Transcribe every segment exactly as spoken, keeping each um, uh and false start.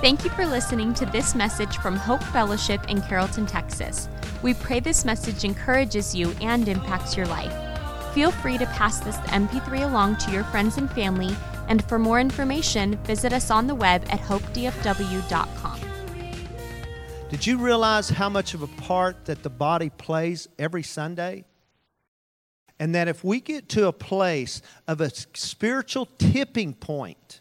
Thank you for listening to this message from Hope Fellowship in Carrollton, Texas. We pray this message encourages you and impacts your life. Feel free to pass this M P three along to your friends and family, and for more information, visit us on the web at hope d f w dot com. Did you realize how much of a part that the body plays every Sunday? And that if we get to a place of a spiritual tipping point,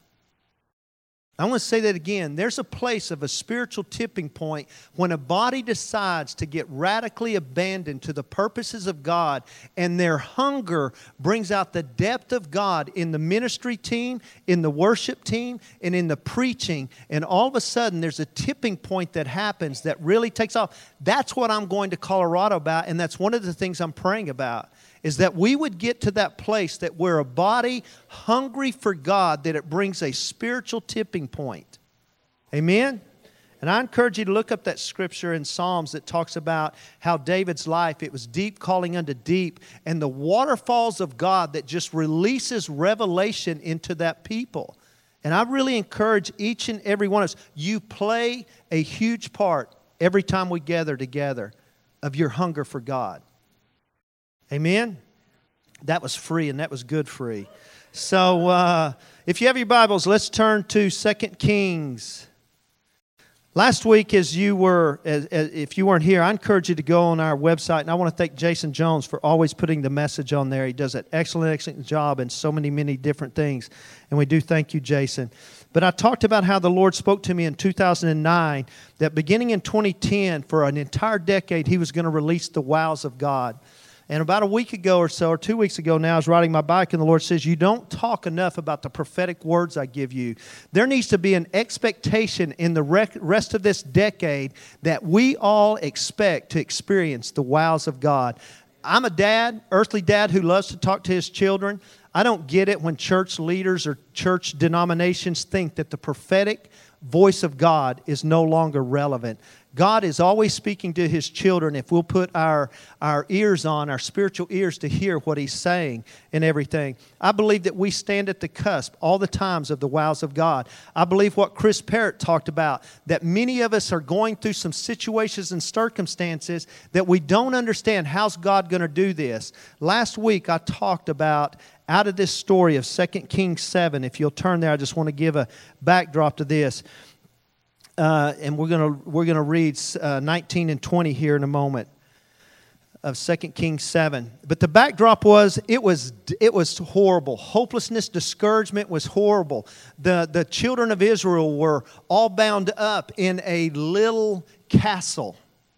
I want to say that again. There's a place of a spiritual tipping point when a body decides to get radically abandoned to the purposes of God, and their hunger brings out the depth of God in the ministry team, in the worship team, and in the preaching. And all of a sudden, there's a tipping point that happens that really takes off. That's what I'm going to Colorado about, and that's one of the things I'm praying about. Is that we would get to that place that we're a body hungry for God, that it brings a spiritual tipping point. Amen? And I encourage you to look up that scripture in Psalms that talks about how David's life, it was deep calling unto deep, and the waterfalls of God that just releases revelation into that people. And I really encourage each and every one of us, you play a huge part every time we gather together of your hunger for God. Amen? That was free, and that was good free. So uh, if you have your Bibles, let's turn to Second Kings. Last week, as you were, as, as, if you weren't here, I encourage you to go on our website, and I want to thank Jason Jones for always putting the message on there. He does an excellent, excellent job in so many, many different things, and we do thank you, Jason. But I talked about how the Lord spoke to me in two thousand nine, that beginning in twenty ten, for an entire decade, He was going to release the wows of God. And about a week ago or so, or two weeks ago now, I was riding my bike, and the Lord says, you don't talk enough about the prophetic words I give you. There needs to be an expectation in the rest of this decade that we all expect to experience the wows of God. I'm a dad, earthly dad, who loves to talk to his children. I don't get it when church leaders or church denominations think that the prophetic voice of God is no longer relevant. God is always speaking to His children if we'll put our, our ears on, our spiritual ears, to hear what He's saying and everything. I believe that we stand at the cusp all the times of the wows of God. I believe what Chris Parrott talked about, that many of us are going through some situations and circumstances that we don't understand. How's God going to do this? Last week I talked about, out of this story of Second Kings seven, if you'll turn there, I just want to give a backdrop to this. Uh, and we're gonna we're gonna read uh, nineteen and twenty here in a moment of Second Kings seven. But the backdrop was it was it was horrible. Hopelessness, discouragement was horrible. The the children of Israel were all bound up in a little castle,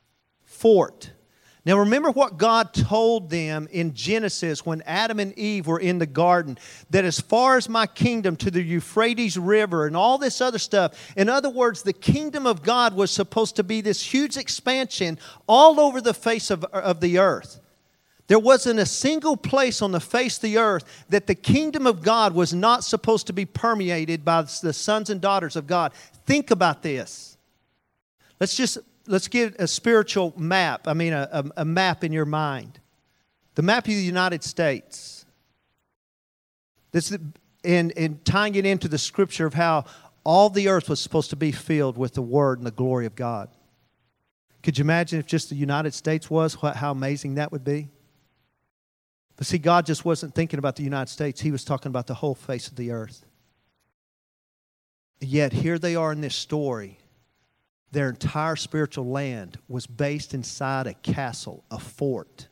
fort. Now remember what God told them in Genesis when Adam and Eve were in the garden, that as far as my kingdom to the Euphrates River and all this other stuff, in other words, the kingdom of God was supposed to be this huge expansion all over the face of, of the earth. There wasn't a single place on the face of the earth that the kingdom of God was not supposed to be permeated by the sons and daughters of God. Think about this. Let's just... Let's get a spiritual map, I mean a, a, a map in your mind. The map of the United States. This is, and, and tying it into the scripture of how all the earth was supposed to be filled with the Word and the glory of God. Could you imagine if just the United States was, what, how amazing that would be? But see, God just wasn't thinking about the United States. He was talking about the whole face of the earth. Yet here they are in this story. Their entire spiritual land was based inside a castle, a fort.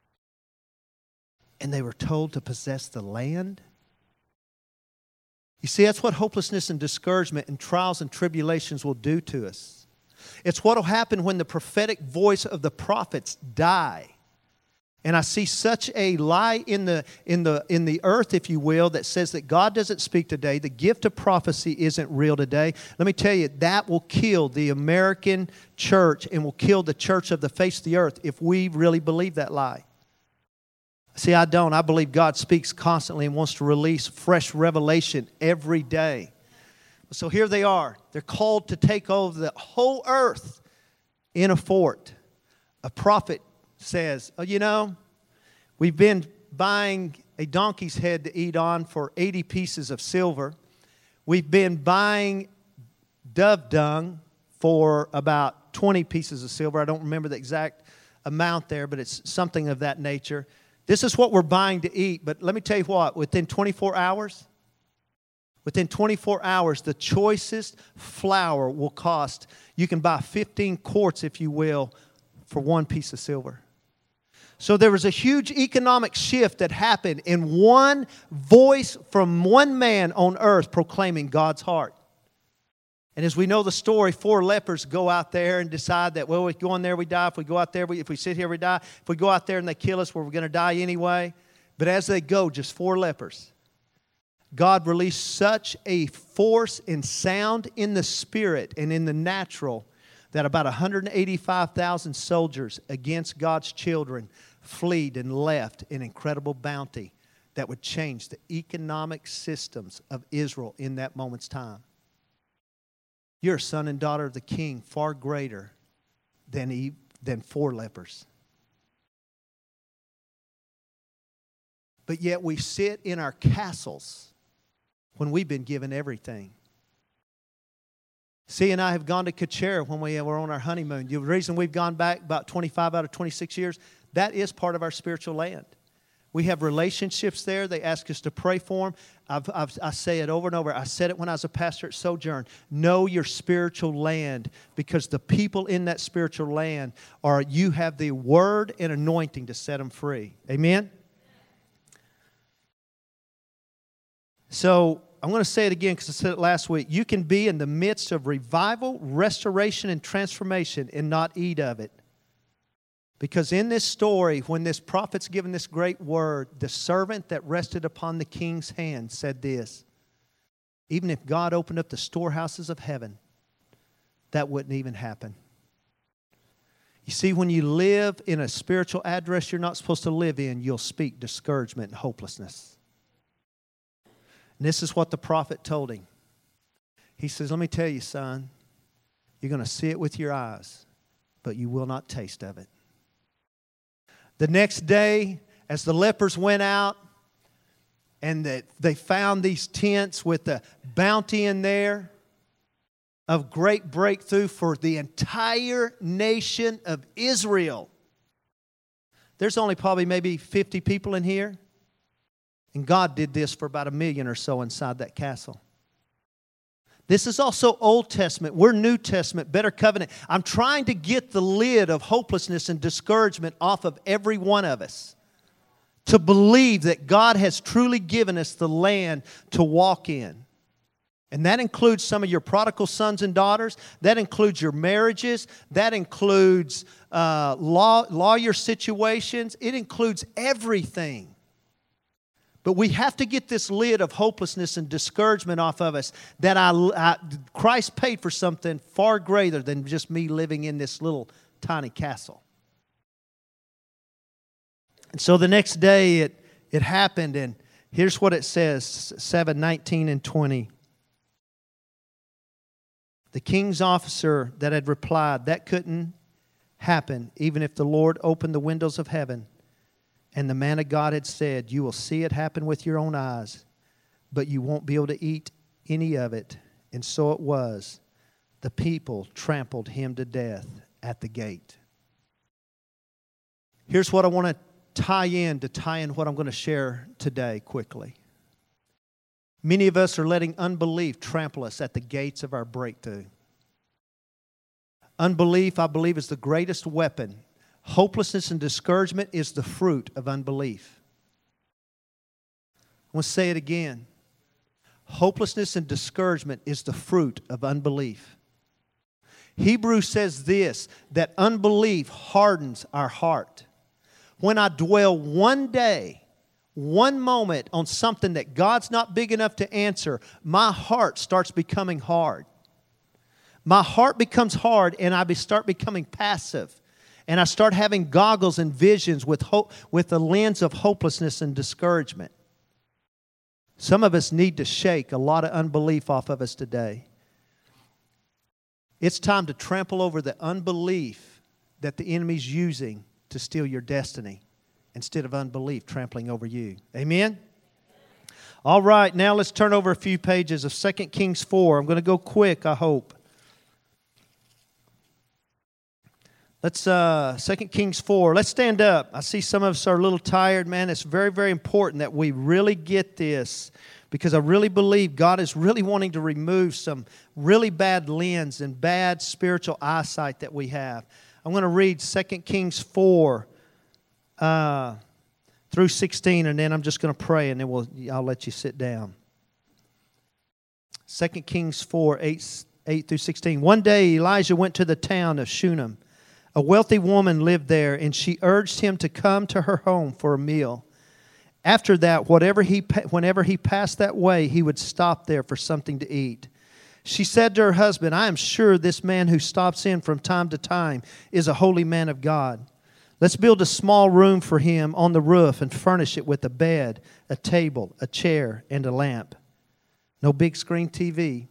And they were told to possess the land. You see, that's what hopelessness and discouragement and trials and tribulations will do to us. It's what will happen when the prophetic voice of the prophets die. And I see such a lie in the in the in the earth, if you will, that says that God doesn't speak today. The gift of prophecy isn't real today. Let me tell you, that will kill the American church and will kill the church of the face of the earth if we really believe that lie. See, I don't. I believe God speaks constantly and wants to release fresh revelation every day. So here they are. They're called to take over the whole earth in a fort. A prophet says, oh, you know, we've been buying a donkey's head to eat on for eighty pieces of silver. We've been buying dove dung for about twenty pieces of silver. I don't remember the exact amount there, but it's something of that nature. This is what we're buying to eat, but let me tell you what, within twenty-four hours, within twenty-four hours, the choicest flour will cost, you can buy fifteen quarts, if you will, for one piece of silver. So there was a huge economic shift that happened in one voice from one man on earth proclaiming God's heart. And as we know the story, four lepers go out there and decide that, well, we go in there, we die. If we go out there, we, if we sit here, we die. If we go out there and they kill us, well, we're going to die anyway. But as they go, just four lepers, God released such a force and sound in the spirit and in the natural that about one hundred eighty-five thousand soldiers against God's children fled and left an incredible bounty that would change the economic systems of Israel in that moment's time. You're a son and daughter of the King, far greater than, he, than four lepers. But yet we sit in our castles when we've been given everything. C and I have gone to Kachera when we were on our honeymoon. The reason we've gone back about twenty-five out of twenty-six years, that is part of our spiritual land. We have relationships there. They ask us to pray for them. I've, I've, I say it over and over. I said it when I was a pastor at Sojourn. Know your spiritual land, because the people in that spiritual land are, you have the word and anointing to set them free. Amen? So I'm going to say it again because I said it last week. You can be in the midst of revival, restoration, and transformation and not eat of it. Because in this story, when this prophet's given this great word, the servant that rested upon the king's hand said this: even if God opened up the storehouses of heaven, that wouldn't even happen. You see, when you live in a spiritual address you're not supposed to live in, you'll speak discouragement and hopelessness. And this is what the prophet told him. He says, let me tell you, son, you're going to see it with your eyes, but you will not taste of it. The next day, as the lepers went out and the, they found these tents with the bounty in there of great breakthrough for the entire nation of Israel. There's only probably maybe fifty people in here. And God did this for about a million or so inside that castle. This is also Old Testament. We're New Testament, better covenant. I'm trying to get the lid of hopelessness and discouragement off of every one of us, to believe that God has truly given us the land to walk in. And that includes some of your prodigal sons and daughters. That includes your marriages. That includes uh, law, lawyer situations. It includes everything. But we have to get this lid of hopelessness and discouragement off of us, that I, I, Christ paid for something far greater than just me living in this little tiny castle. And so the next day it, it happened, and here's what it says, seven, nineteen, and twenty. The king's officer that had replied, that couldn't happen even if the Lord opened the windows of heaven. And the man of God had said, you will see it happen with your own eyes, but you won't be able to eat any of it. And so it was. The people trampled him to death at the gate. Here's what I want to tie in, to tie in what I'm going to share today quickly. Many of us are letting unbelief trample us at the gates of our breakthrough. Unbelief, I believe, is the greatest weapon. Hopelessness and discouragement is the fruit of unbelief. I want to say it again. Hopelessness and discouragement is the fruit of unbelief. Hebrews says this, that unbelief hardens our heart. When I dwell one day, one moment on something that God's not big enough to answer, my heart starts becoming hard. My heart becomes hard and I start becoming passive. And I start having goggles and visions with hope, with the lens of hopelessness and discouragement. Some of us need to shake a lot of unbelief off of us today. It's time to trample over the unbelief that the enemy's using to steal your destiny, instead of unbelief trampling over you. Amen? All right, now let's turn over a few pages of Second Kings four. I'm going to go quick, I hope. Let's, uh, Second Kings four. Let's stand up. I see some of us are a little tired, man. It's very, very important that we really get this, because I really believe God is really wanting to remove some really bad lens and bad spiritual eyesight that we have. I'm going to read Second Kings four uh, through sixteen, and then I'm just going to pray, and then we'll, I'll let you sit down. Second Kings four, eight, eight through sixteen. One day Elijah went to the town of Shunem. A wealthy woman lived there, and she urged him to come to her home for a meal. After that, whatever he, whenever he passed that way, he would stop there for something to eat. She said to her husband, I am sure this man who stops in from time to time is a holy man of God. Let's build a small room for him on the roof and furnish it with a bed, a table, a chair, and a lamp. No big screen T V.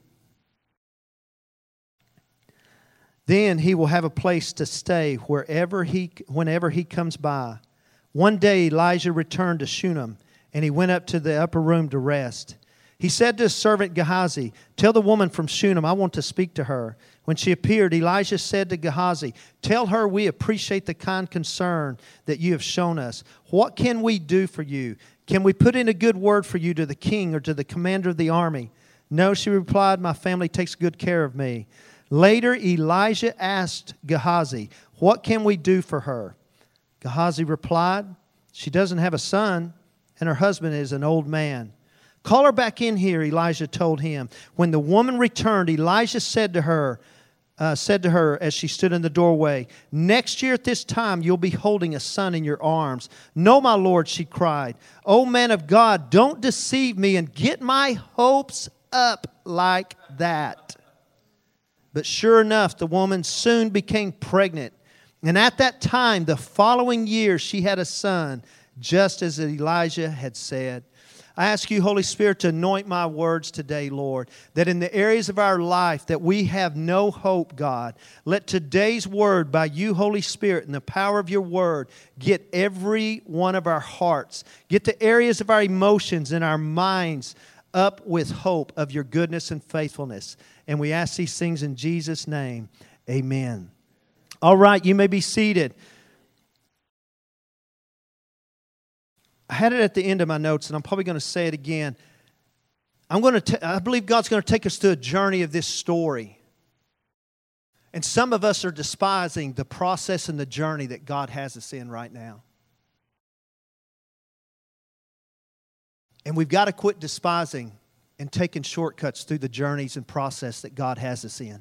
Then he will have a place to stay wherever he, whenever he comes by. One day Elijah returned to Shunem, and he went up to the upper room to rest. He said to his servant Gehazi, tell the woman from Shunem, I want to speak to her. When she appeared, Elijah said to Gehazi, tell her we appreciate the kind concern that you have shown us. What can we do for you? Can we put in a good word for you to the king or to the commander of the army? No, she replied, my family takes good care of me. Later, Elijah asked Gehazi, what can we do for her? Gehazi replied, she doesn't have a son, and her husband is an old man. Call her back in here, Elijah told him. When the woman returned, Elijah said to her, uh, said to her as she stood in the doorway, next year at this time you'll be holding a son in your arms. No, my Lord, she cried. O man of God, don't deceive me and get my hopes up like that. But sure enough, the woman soon became pregnant. And at that time, the following year, she had a son, just as Elijah had said. I ask you, Holy Spirit, to anoint my words today, Lord, that in the areas of our life that we have no hope, God, let today's word by you, Holy Spirit, and the power of your word, get every one of our hearts, get the areas of our emotions and our minds up with hope of your goodness and faithfulness. And we ask these things in Jesus' name. Amen. All right, you may be seated. I had it at the end of my notes, and I'm probably going to say it again. I'm going to. T- I believe God's going to take us through a journey of this story. And some of us are despising the process and the journey that God has us in right now. And we've got to quit despising and taking shortcuts through the journeys and process that God has us in.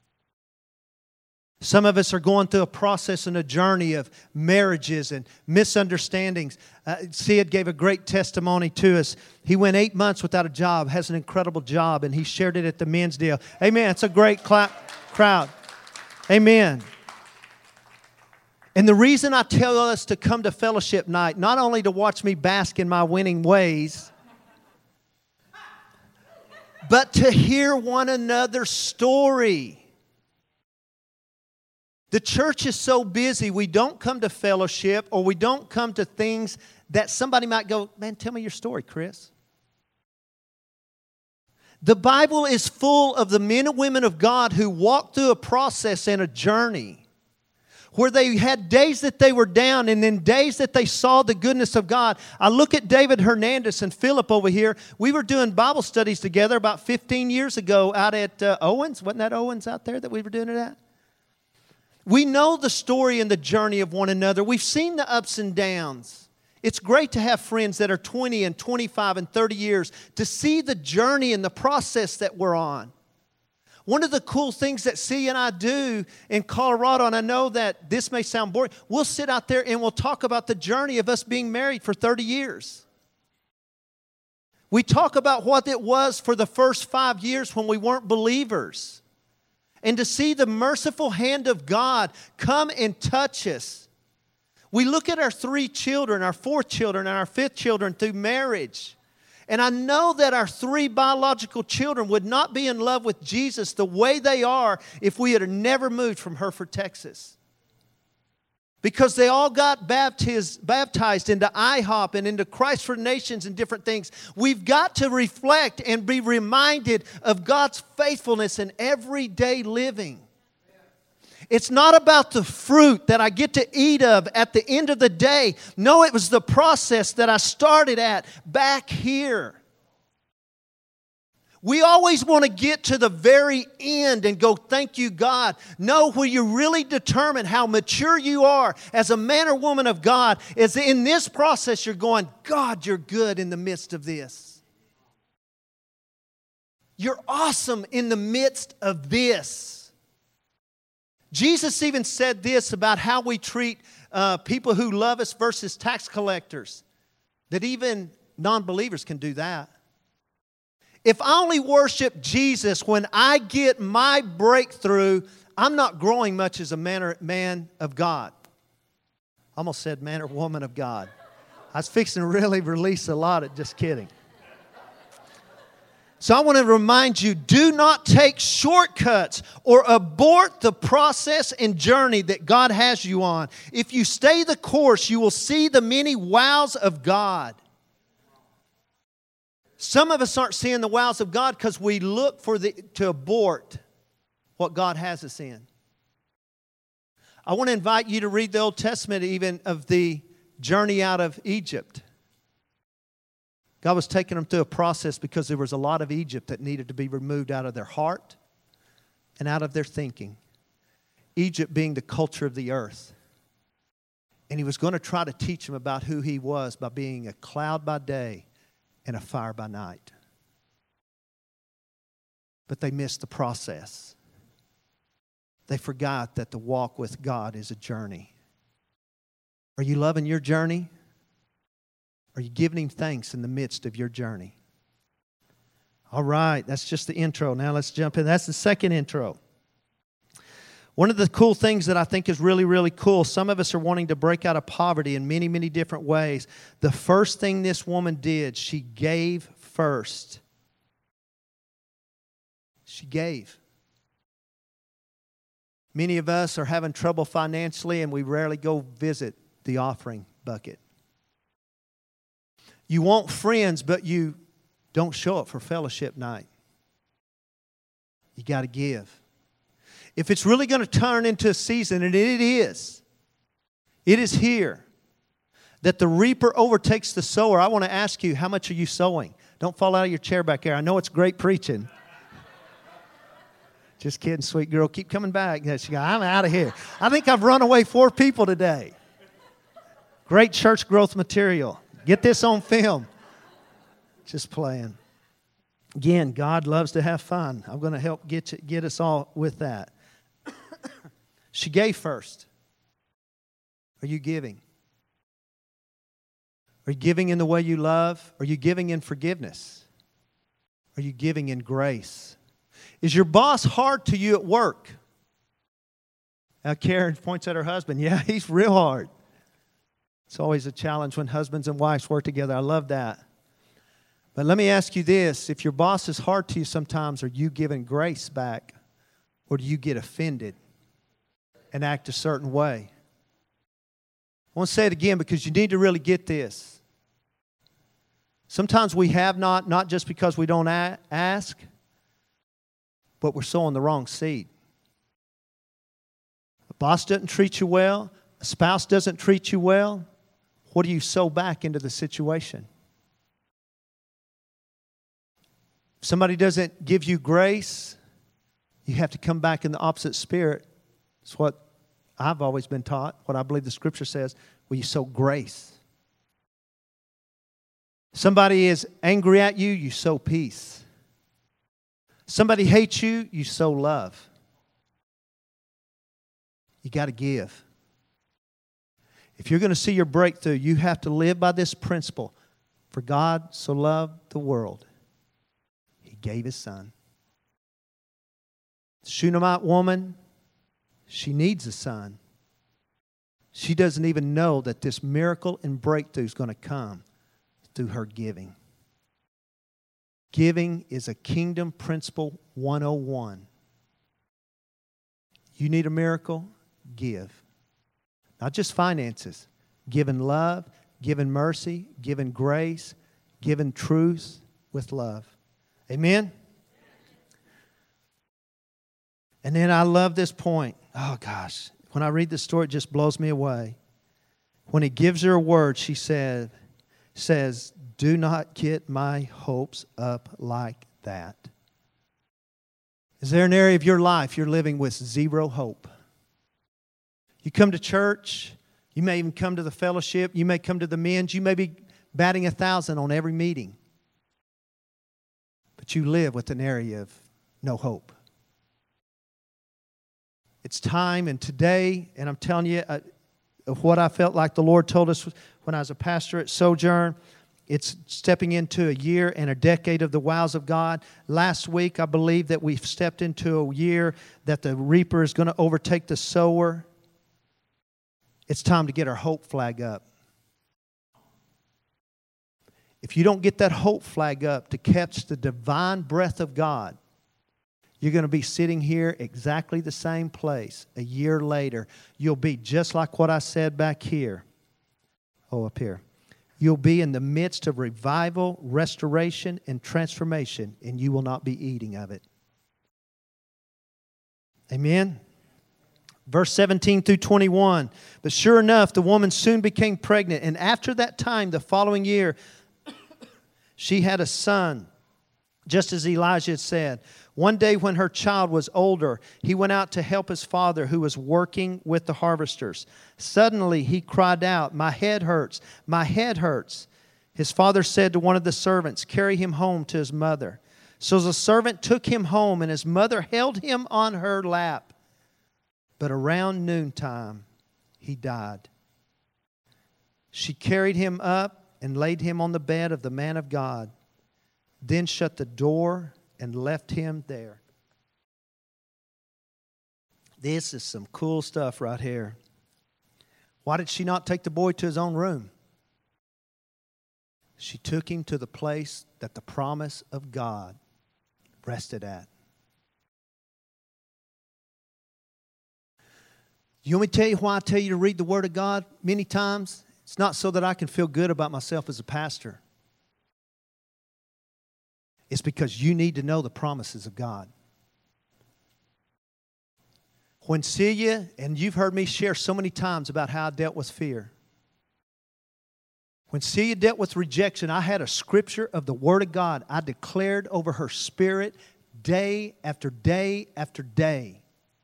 Some of us are going through a process and a journey of marriages and misunderstandings. Uh, Sid gave a great testimony to us. He went eight months without a job, has an incredible job, and he shared it at the men's deal. Amen. It's a great clap crowd. Amen. And the reason I tell us to come to fellowship night, not only to watch me bask in my winning ways, but to hear one another's story. The church is so busy, we don't come to fellowship or we don't come to things that somebody might go, man, tell me your story, Chris. The Bible is full of the men and women of God who walked through a process and a journey where they had days that they were down and then days that they saw the goodness of God. I look at David Hernandez and Philip over here. We were doing Bible studies together about fifteen years ago out at uh, Owens. Wasn't that Owens out there that we were doing it at? We know the story and the journey of one another. We've seen the ups and downs. It's great to have friends that are twenty and twenty-five and thirty years to see the journey and the process that we're on. One of the cool things that C and I do in Colorado, and I know that this may sound boring, we'll sit out there and we'll talk about the journey of us being married for thirty years. We talk about what it was for the first five years when we weren't believers. And to see the merciful hand of God come and touch us. We look at our three children, our four children, and our fifth children through marriage. And I know that our three biological children would not be in love with Jesus the way they are if we had never moved from Hereford, Texas. Because they all got baptized, baptized into I hop and into Christ for Nations and different things. We've got to reflect and be reminded of God's faithfulness in everyday living. It's not about the fruit that I get to eat of at the end of the day. No, it was the process that I started at back here. We always want to get to the very end and go, thank you, God. No, where you really determine how mature you are as a man or woman of God is in this process you're going, God, you're good in the midst of this. You're awesome in the midst of this. Jesus even said this about how we treat uh, people who love us versus tax collectors, that even non-believers can do that. If I only worship Jesus when I get my breakthrough, I'm not growing much as a man, or, man of God. I almost said man or woman of God. I was fixing to really release a lot of, just kidding. So I want to remind you, do not take shortcuts or abort the process and journey that God has you on. If you stay the course, you will see the many wows of God. Some of us aren't seeing the wows of God because we look for the to abort what God has us in. I want to invite you to read the Old Testament even of the journey out of Egypt. God was taking them through a process because there was a lot of Egypt that needed to be removed out of their heart and out of their thinking. Egypt being the culture of the earth. And He was going to try to teach them about who He was by being a cloud by day and a fire by night. But they missed the process. They forgot that the walk with God is a journey. Are you loving your journey? Are you giving Him thanks in the midst of your journey? All right, that's just the intro. Now let's jump in. That's the second intro. One of the cool things that I think is really, really cool, some of us are wanting to break out of poverty in many, many different ways. The first thing this woman did, she gave first. She gave. Many of us are having trouble financially, and we rarely go visit the offering bucket. You want friends, but you don't show up for fellowship night. You got to give. If it's really going to turn into a season, and it is, it is here, that the reaper overtakes the sower, I want to ask you, how much are you sowing? Don't fall out of your chair back there. I know it's great preaching. Just kidding, sweet girl. Keep coming back. She goes, I'm out of here. I think I've run away four people today. Great church growth material. Get this on film. Just playing. Again, God loves to have fun. I'm going to help get you, get us all with that. She gave first. Are you giving? Are you giving in the way you love? Are you giving in forgiveness? Are you giving in grace? Is your boss hard to you at work? Now Karen points at her husband. Yeah, he's real hard. It's always a challenge when husbands and wives work together. I love that. But let me ask you this. If your boss is hard to you sometimes, are you giving grace back? Or do you get offended and act a certain way? I want to say it again because you need to really get this. Sometimes we have not, not just because we don't a- ask, but we're sowing the wrong seed. A boss doesn't treat you well. A spouse doesn't treat you well. What do you sow back into the situation? If somebody doesn't give you grace, you have to come back in the opposite spirit. It's what I've always been taught, what I believe the Scripture says, well, you sow grace. Somebody is angry at you, you sow peace. Somebody hates you, you sow love. You got to give. If you're going to see your breakthrough, you have to live by this principle. For God so loved the world, He gave His Son. The Shunammite woman, she needs a son. She doesn't even know that this miracle and breakthrough is going to come through her giving. Giving is a kingdom principle one oh one. You need a miracle? Give. Not just finances. Giving love, giving mercy, giving grace, giving truth with love. Amen? And then I love this point. Oh, gosh. When I read this story, it just blows me away. When he gives her a word, she said, says, do not get my hopes up like that. Is there an area of your life you're living with zero hope? You come to church, you may even come to the fellowship, you may come to the men's, you may be batting a thousand on every meeting. But you live with an area of no hope. It's time, and today, and I'm telling you, uh, of what I felt like the Lord told us when I was a pastor at Sojourn, it's stepping into a year and a decade of the wows of God. Last week, I believe that we've stepped into a year that the reaper is going to overtake the sower. It's time to get our hope flag up. If you don't get that hope flag up to catch the divine breath of God, you're going to be sitting here exactly the same place a year later. You'll be just like what I said back here. Oh, up here. You'll be in the midst of revival, restoration, and transformation, and you will not be eating of it. Amen? Verse seventeen through twenty-one. But sure enough, the woman soon became pregnant, and after that time, the following year, she had a son, just as Elijah had said. One day when her child was older, he went out to help his father who was working with the harvesters. Suddenly he cried out, "My head hurts, my head hurts." His father said to one of the servants, "Carry him home to his mother." So the servant took him home, and his mother held him on her lap. But around noontime, he died. She carried him up and laid him on the bed of the man of God, then shut the door and left him there. This is some cool stuff right here. Why did she not take the boy to his own room? She took him to the place that the promise of God rested at. You want me to tell you why I tell you to read the Word of God many times? It's not so that I can feel good about myself as a pastor. It's because you need to know the promises of God. When Celia, and you've heard me share so many times about how I dealt with fear. When Celia dealt with rejection, I had a scripture of the Word of God I declared over her spirit day after day after day.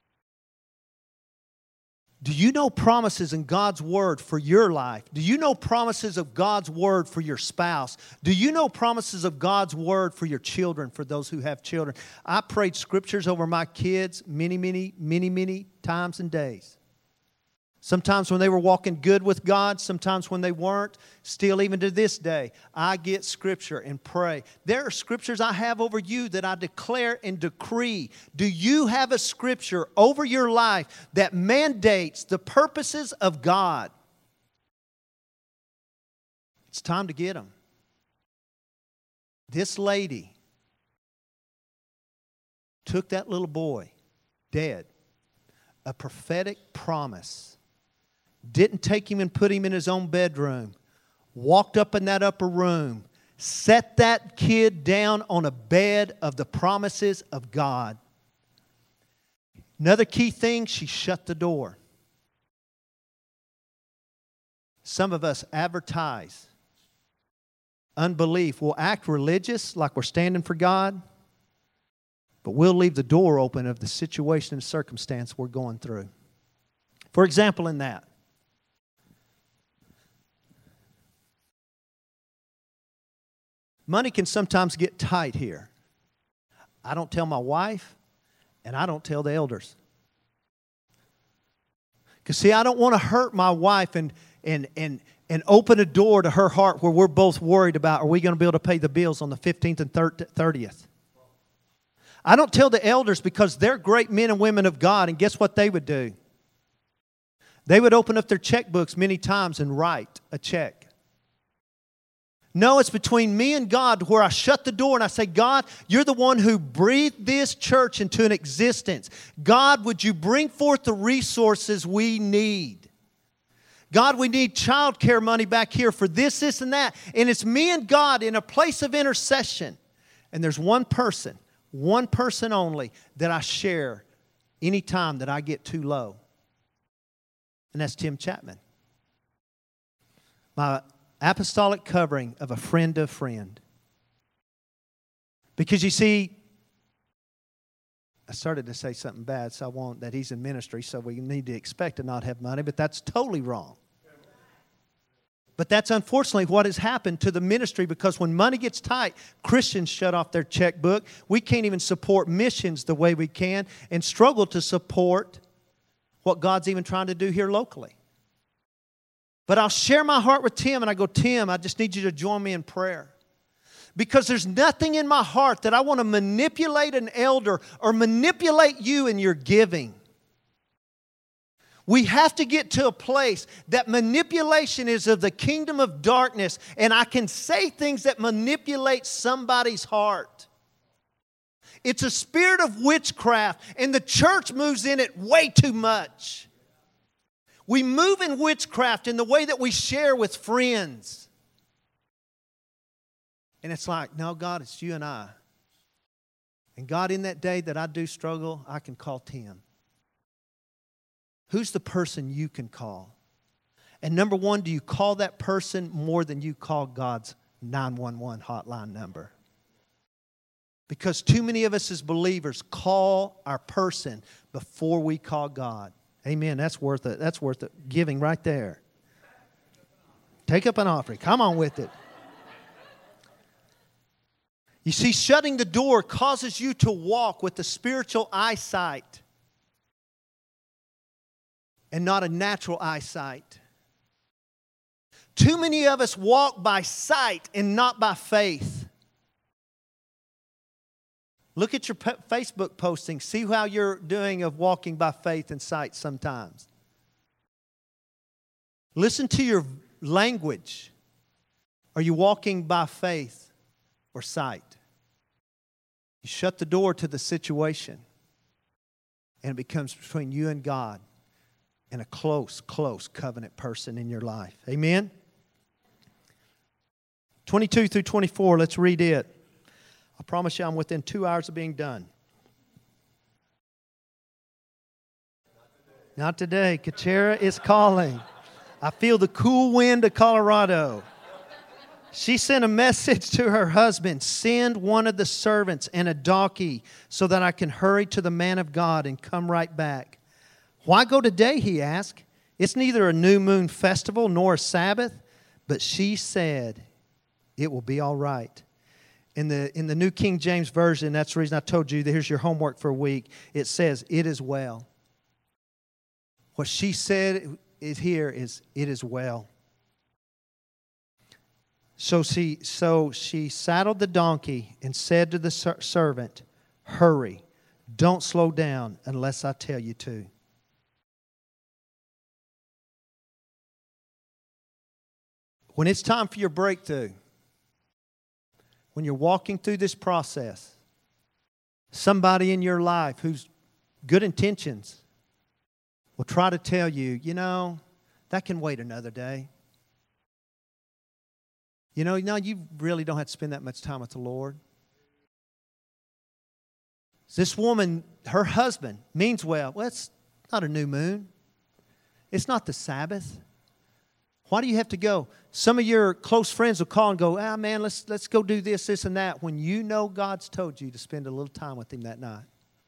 Do you know promises in God's Word for your life? Do you know promises of God's Word for your spouse? Do you know promises of God's Word for your children, for those who have children? I prayed scriptures over my kids many, many, many, many times and days. Sometimes when they were walking good with God, sometimes when they weren't. Still, even to this day, I get scripture and pray. There are scriptures I have over you that I declare and decree. Do you have a scripture over your life that mandates the purposes of God? It's time to get them. This lady took that little boy, dead, a prophetic promise. Didn't take him and put him in his own bedroom. Walked up in that upper room. Set that kid down on a bed of the promises of God. Another key thing, she shut the door. Some of us advertise unbelief. We'll act religious like we're standing for God, but we'll leave the door open of the situation and circumstance we're going through. For example, in that, money can sometimes get tight here. I don't tell my wife, and I don't tell the elders. Because, see, I don't want to hurt my wife and, and, and, and open a door to her heart where we're both worried about, are we going to be able to pay the bills on the fifteenth and thirtieth? I don't tell the elders because they're great men and women of God, and guess what they would do? They would open up their checkbooks many times and write a check. No, it's between me and God where I shut the door and I say, God, you're the one who breathed this church into an existence. God, would you bring forth the resources we need? God, we need child care money back here for this, this, and that. And it's me and God in a place of intercession. And there's one person, one person only that I share any time that I get too low. And that's Tim Chapman. My apostolic covering of a friend to a friend. Because you see, I started to say something bad, so I won't, that he's in ministry, so we need to expect to not have money, but that's totally wrong. But that's unfortunately what has happened to the ministry, because when money gets tight, Christians shut off their checkbook. We can't even support missions the way we can and struggle to support what God's even trying to do here locally. But I'll share my heart with Tim, and I go, Tim, I just need you to join me in prayer. Because there's nothing in my heart that I want to manipulate an elder or manipulate you in your giving. We have to get to a place that manipulation is of the kingdom of darkness, and I can say things that manipulate somebody's heart. It's a spirit of witchcraft, and the church moves in it way too much. We move in witchcraft in the way that we share with friends. And it's like, no, God, it's you and I. And God, in that day that I do struggle, I can call Tim. Who's the person you can call? And number one, do you call that person more than you call God's nine one one hotline number? Because too many of us as believers call our person before we call God. Amen. That's worth it. That's worth it. Giving right there. Take up an offering. Come on with it. You see, shutting the door causes you to walk with the spiritual eyesight and not a natural eyesight. Too many of us walk by sight and not by faith. Look at your Facebook postings. See how you're doing of walking by faith and sight sometimes. Listen to your language. Are you walking by faith or sight? You shut the door to the situation, and it becomes between you and God and a close, close covenant person in your life. Amen? twenty-two through twenty-four, let's read it. I promise you I'm within two hours of being done. Not today. Kachera is calling. I feel the cool wind of Colorado. She sent a message to her husband, send one of the servants and a donkey so that I can hurry to the man of God and come right back. Why go today, he asked. It's neither a new moon festival nor a Sabbath. But she said, it will be all right. In the, in the New King James Version, that's the reason I told you, that here's your homework for a week. It says, it is well. What she said is here is, it is well. So she, so she saddled the donkey and said to the ser- servant, hurry, don't slow down unless I tell you to. When it's time for your breakthrough, when you're walking through this process, somebody in your life who's good intentions will try to tell you, you know, that can wait another day. You know, no, you really don't have to spend that much time with the Lord. This woman, her husband, means well. Well, it's not a new moon. It's not the Sabbath. Why do you have to go? Some of your close friends will call and go, ah, man, let's, let's go do this, this, and that, when you know God's told you to spend a little time with Him that night.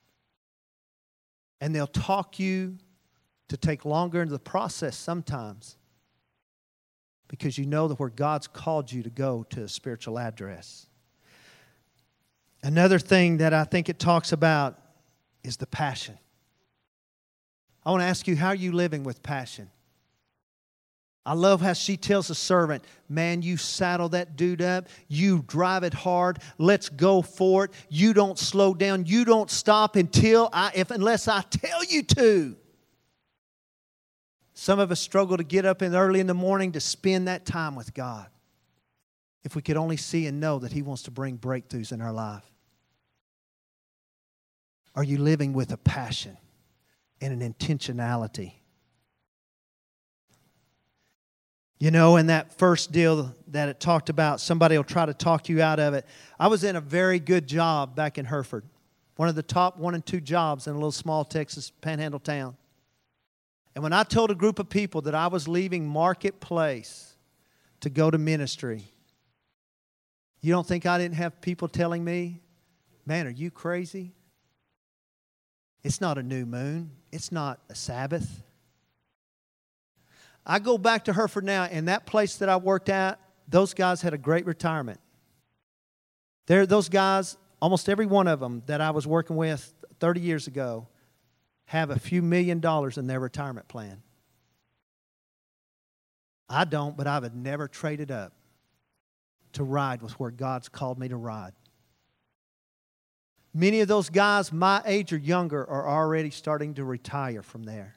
And they'll talk you to take longer into the process sometimes, because you know that where God's called you to go to a spiritual address. Another thing that I think it talks about is the passion. I want to ask you, how are you living with passion? I love how she tells the servant, man, you saddle that dude up. You drive it hard. Let's go for it. You don't slow down. You don't stop until I, if unless I tell you to. Some of us struggle to get up in early in the morning to spend that time with God. If we could only see and know that He wants to bring breakthroughs in our life. Are you living with a passion and an intentionality? You know, in that first deal that it talked about, somebody will try to talk you out of it. I was in a very good job back in Hereford one of the top one and two jobs in a little small Texas panhandle town. And when I told a group of people that I was leaving Marketplace to go to ministry, you don't think I didn't have people telling me, man, are you crazy? It's not a new moon. It's not a Sabbath. I go back to Hereford now, and that place that I worked at, those guys had a great retirement. There, those guys, almost every one of them that I was working with thirty years ago, have a few million dollars in their retirement plan. I don't, but I would never trade it up to ride with where God's called me to ride. Many of those guys my age or younger are already starting to retire from there.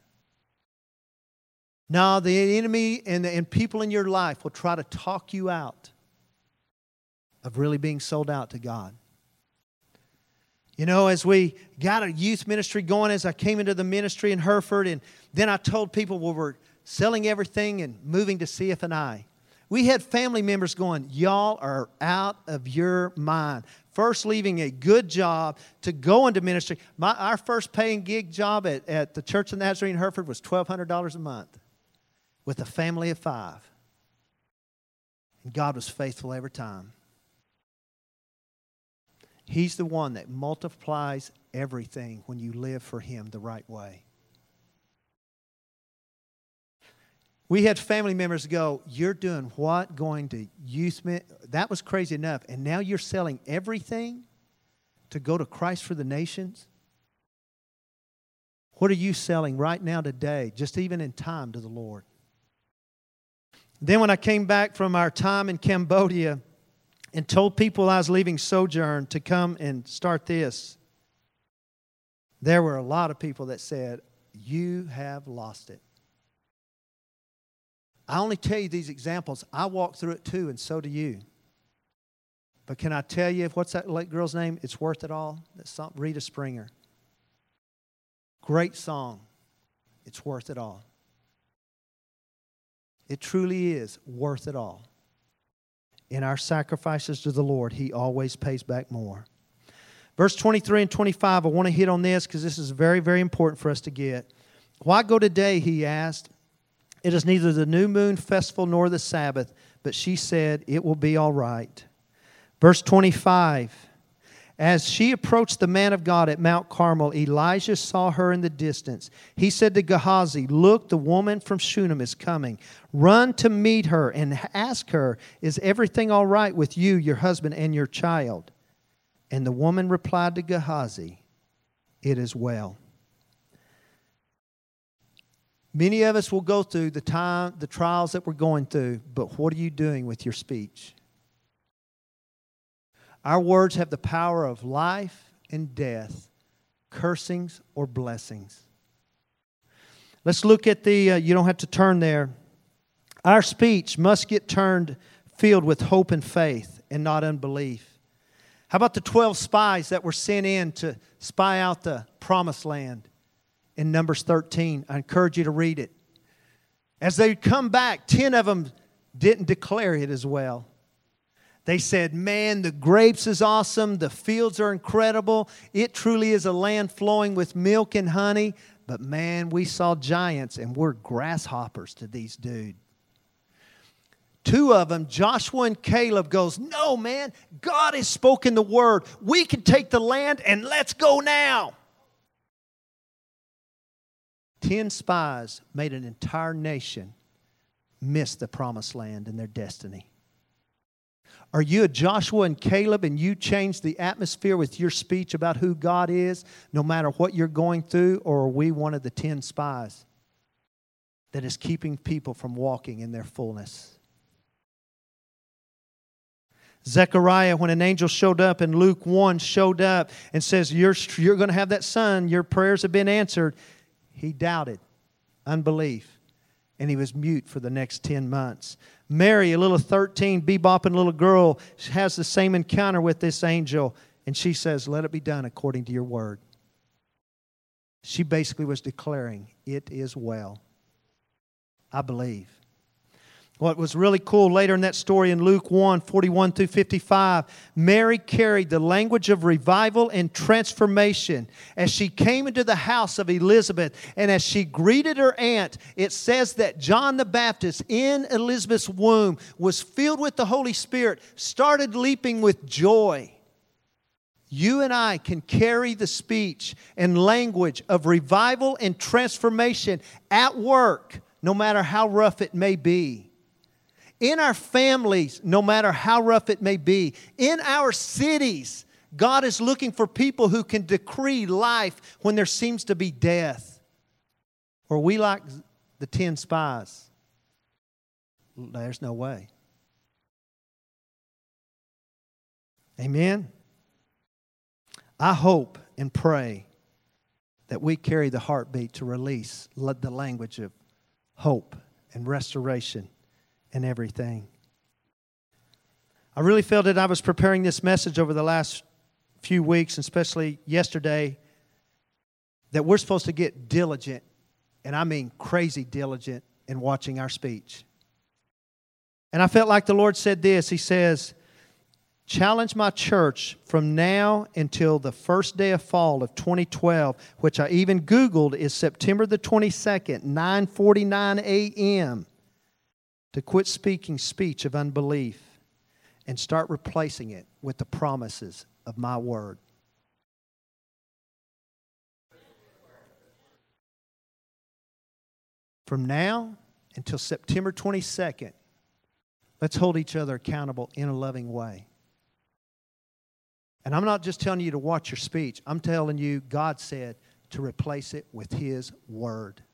Now, the enemy and, the, and people in your life will try to talk you out of really being sold out to God. You know, as we got a youth ministry going, as I came into the ministry in Hereford, and then I told people we were selling everything and moving to C F and I. We had family members going, y'all are out of your mind. First leaving a good job to go into ministry. My, our first paying gig job at, at the Church of Nazarene in Hereford was twelve hundred dollars a month with a family of five. And God was faithful every time. He's the one that multiplies everything when you live for Him the right way. We had family members go, you're doing what? Going to youth? That was crazy enough. And now you're selling everything to go to Christ for the Nations? What are you selling right now today, just even in time, to the Lord? Then when I came back from our time in Cambodia and told people I was leaving Sojourn to come and start this, there were a lot of people that said, you have lost it. I only tell you these examples. I walked through it too, and so do you. But can I tell you, what's that late girl's name? It's Worth It All. That's song, Rita Springer. Great song. It's worth it all. It truly is worth it all. In our sacrifices to the Lord, He always pays back more. Verse twenty-three and twenty-five, I want to hit on this because this is very, very important for us to get. Why go today, he asked. It is neither the new moon festival nor the Sabbath. But she said, it will be all right. Verse twenty-five. As she approached the man of God at Mount Carmel, Elijah saw her in the distance. He said to Gehazi, look, the woman from Shunem is coming. Run to meet her and ask her, is everything all right with you, your husband, and your child? And the woman replied to Gehazi, it is well. Many of us will go through the time, the trials that we're going through, but what are you doing with your speech? Our words have the power of life and death, cursings or blessings. Let's look at the, uh, you don't have to turn there. Our speech must get turned, filled with hope and faith and not unbelief. How about the twelve spies that were sent in to spy out the promised land in Numbers thirteen? I encourage you to read it. As they come back, ten of them didn't declare it as well. They said, man, the grapes is awesome. The fields are incredible. It truly is a land flowing with milk and honey. But man, we saw giants and we're grasshoppers to these dudes. Two of them, Joshua and Caleb, goes, no, man, God has spoken the word. We can take the land and let's go now. Ten spies made an entire nation miss the promised land and their destiny. Are you a Joshua and Caleb and you change the atmosphere with your speech about who God is, no matter what you're going through? Or are we one of the ten spies that is keeping people from walking in their fullness? Zechariah, when an angel showed up in Luke one, showed up and says, you're, you're going to have that son, your prayers have been answered. He doubted, unbelief, and he was mute for the next ten months. Mary, a little thirteen, bebopping little girl, has the same encounter with this angel, and she says, let it be done according to your word. She basically was declaring, it is well. I believe. What was really cool later in that story in Luke one, forty-one through fifty-five, Mary carried the language of revival and transformation as she came into the house of Elizabeth. And as she greeted her aunt, it says that John the Baptist in Elizabeth's womb was filled with the Holy Spirit, started leaping with joy. You and I can carry the speech and language of revival and transformation at work, no matter how rough it may be. In our families, no matter how rough it may be. In our cities, God is looking for people who can decree life when there seems to be death. Or we like the ten spies. There's no way. Amen? I hope and pray that we carry the heartbeat to release the language of hope and restoration and everything. I really felt that I was preparing this message over the last few weeks, especially yesterday, that we're supposed to get diligent, and I mean crazy diligent, in watching our speech. And I felt like the Lord said this. He says, challenge my church from now until the first day of fall of twenty twelve, which I even Googled is September the twenty-second, nine forty-nine a.m., to quit speaking speech of unbelief and start replacing it with the promises of my word. From now until September twenty-second, let's hold each other accountable in a loving way. And I'm not just telling you to watch your speech. I'm telling you, God said to replace it with His word.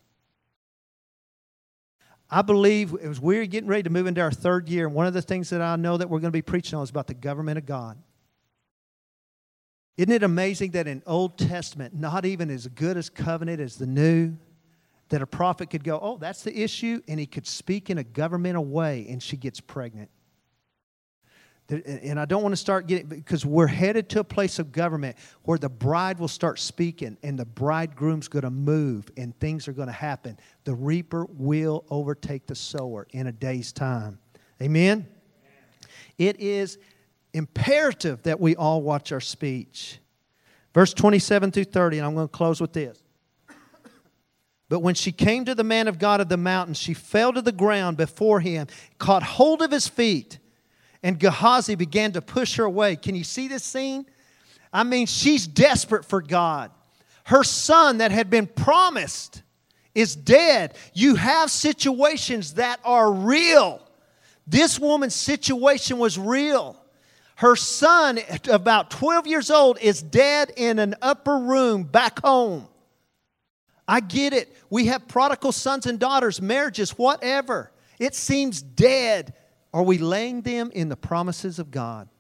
I believe as we're getting ready to move into our third year, and one of the things that I know that we're going to be preaching on is about the government of God. Isn't it amazing that in Old Testament, not even as good as covenant as the New, that a prophet could go, oh, that's the issue, and he could speak in a governmental way, and she gets pregnant. And I don't want to start getting, because we're headed to a place of government where the bride will start speaking and the bridegroom's going to move and things are going to happen. The reaper will overtake the sower in a day's time. Amen? It is imperative that we all watch our speech. Verse twenty-seven through thirty, and I'm going to close with this. But when she came to the man of God of the mountain, she fell to the ground before him, caught hold of his feet, and Gehazi began to push her away. Can you see this scene? I mean, she's desperate for God. Her son that had been promised is dead. You have situations that are real. This woman's situation was real. Her son, about twelve years old, is dead in an upper room back home. I get it. We have prodigal sons and daughters, marriages, whatever. It seems dead. Are we laying them in the promises of God?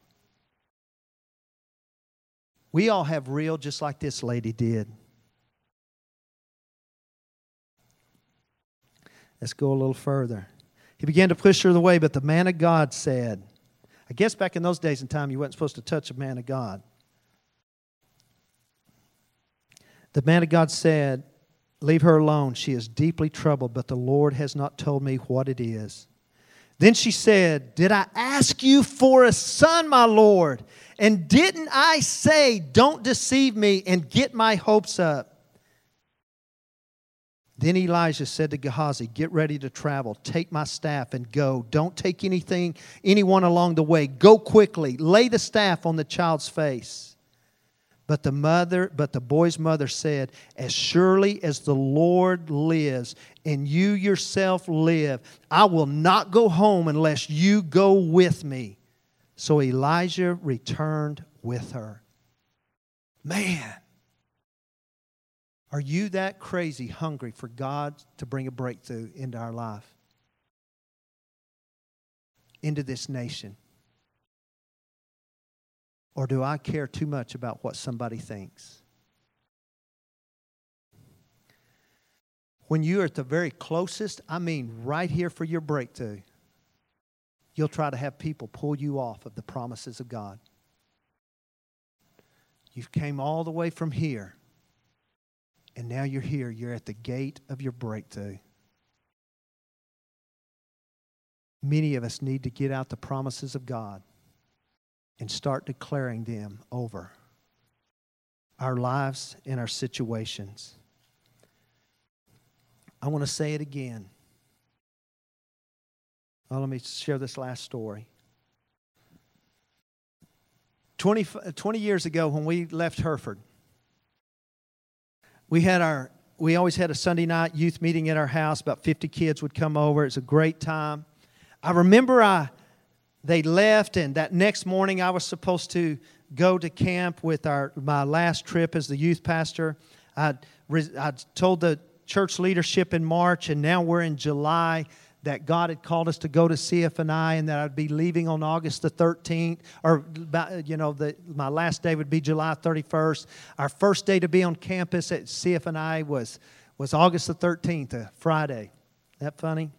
We all have real, just like this lady did. Let's go a little further. He began to push her away, but the man of God said, I guess back in those days and time, you weren't supposed to touch a man of God. The man of God said, leave her alone. She is deeply troubled, but the Lord has not told me what it is. Then she said, did I ask you for a son, my Lord? And didn't I say, don't deceive me and get my hopes up? Then Elijah said to Gehazi, get ready to travel. Take my staff and go. Don't take anything, anyone along the way. Go quickly. Lay the staff on the child's face. But the mother, but the boy's mother said, as surely as the Lord lives and you yourself live, I will not go home unless you go with me. So Elijah returned with her. Man, are you that crazy hungry for God to bring a breakthrough into our life? Into this nation? Or do I care too much about what somebody thinks? When you're at the very closest, I mean right here for your breakthrough, you'll try to have people pull you off of the promises of God. You came all the way from here, and now you're here. You're at the gate of your breakthrough. Many of us need to get out the promises of God and start declaring them over our lives and our situations. I want to say it again. Well, let me share this last story. twenty, twenty years ago when we left Hereford, we had our we always had a Sunday night youth meeting at our house. About fifty kids would come over. It was a great time. I remember I they left, and that next morning I was supposed to go to camp with our my last trip as the youth pastor. I'd, I'd told the church leadership in March, and now we're in July, that God had called us to go to C F N I, and that I'd be leaving on August the thirteenth, or, you know, the, my last day would be July thirty-first. Our first day to be on campus at C F N I was, was August the thirteenth, a Friday. Isn't that funny?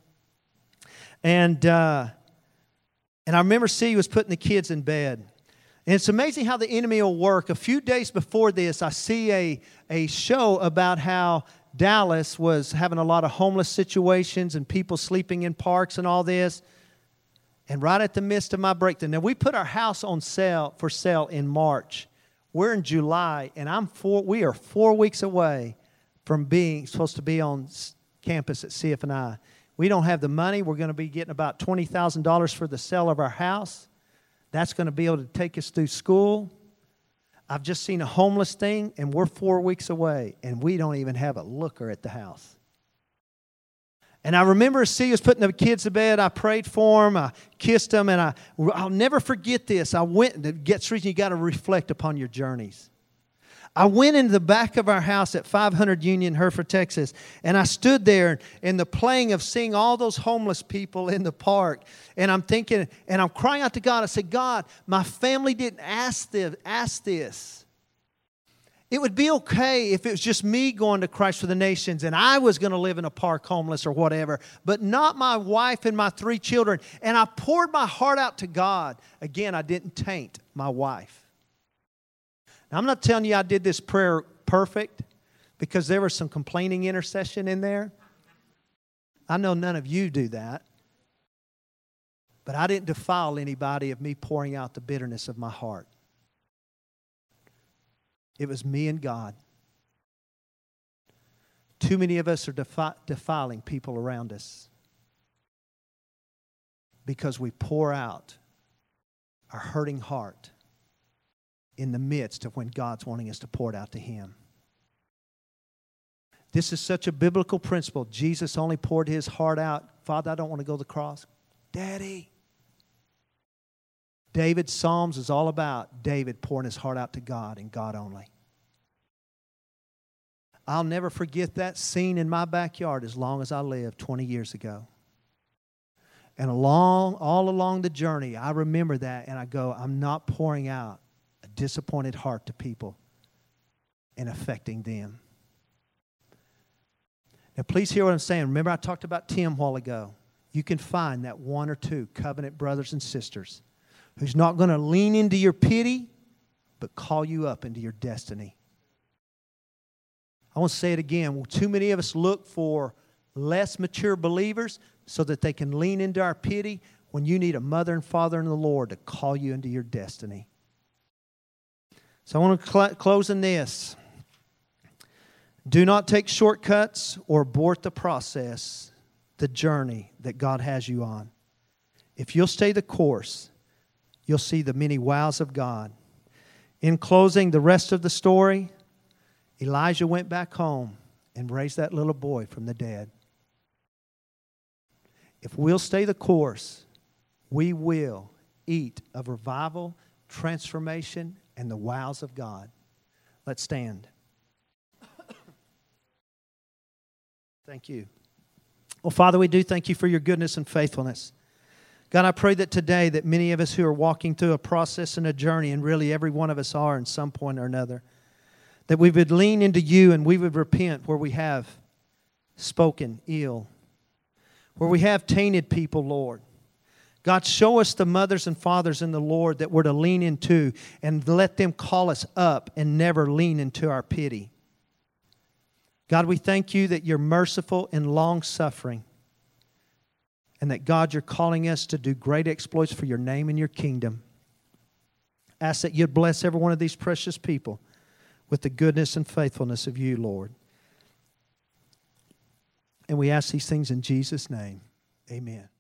And, uh, and I remember C was putting the kids in bed. And it's amazing how the enemy will work. A few days before this, I see a, a show about how Dallas was having a lot of homeless situations and people sleeping in parks and all this. And right at the midst of my breakdown, now we put our house on sale for sale in March. We're in July, and I'm four, we are four weeks away from being supposed to be on campus at C F N I. We don't have the money. We're going to be getting about twenty thousand dollars for the sale of our house. That's going to be able to take us through school. I've just seen a homeless thing, and we're four weeks away, and we don't even have a looker at the house. And I remember C was putting the kids to bed. I prayed for them. I kissed them, and I, I'll never forget this. I went, it gets reason you got to reflect upon your journeys. I went into the back of our house at five hundred Union, Hereford, Texas, and I stood there in the playing of seeing all those homeless people in the park, and I'm thinking, and I'm crying out to God. I said, God, my family didn't ask this. Ask this. It would be okay if it was just me going to Christ for the Nations and I was going to live in a park homeless or whatever, but not my wife and my three children. And I poured my heart out to God. Again, I didn't taint my wife. Now, I'm not telling you I did this prayer perfect, because there was some complaining intercession in there. I know none of you do that. But I didn't defile anybody of me pouring out the bitterness of my heart. It was me and God. Too many of us are defi- defiling people around us because we pour out our hurting heart in the midst of when God's wanting us to pour it out to Him. This is such a biblical principle. Jesus only poured His heart out. Father, I don't want to go to the cross. Daddy. David's Psalms is all about David pouring his heart out to God and God only. I'll never forget that scene in my backyard as long as I live twenty years ago. And along, all along the journey, I remember that and I go, I'm not pouring out a disappointed heart to people and affecting them. Now, please hear what I'm saying. Remember I talked about Tim a while ago. You can find that one or two covenant brothers and sisters who's not going to lean into your pity, but call you up into your destiny. I want to say it again. Well, too many of us look for less mature believers so that they can lean into our pity when you need a mother and father in the Lord to call you into your destiny. So I want to cl- close in this. Do not take shortcuts or abort the process, the journey that God has you on. If you'll stay the course, you'll see the many wows of God. In closing, the rest of the story, Elijah went back home and raised that little boy from the dead. If we'll stay the course, we will eat of revival, transformation, and the wows of God. Let's stand. Thank you. Well, Father, we do thank you for your goodness and faithfulness. God, I pray that today that many of us who are walking through a process and a journey, and really every one of us are in some point or another, that we would lean into you and we would repent where we have spoken ill, where we have tainted people, Lord. God, show us the mothers and fathers in the Lord that we're to lean into and let them call us up and never lean into our pity. God, we thank you that you're merciful and long-suffering. and that, God, you're calling us to do great exploits for your name and your kingdom. Ask that you'd bless every one of these precious people with the goodness and faithfulness of you, Lord. And we ask these things in Jesus' name. Amen.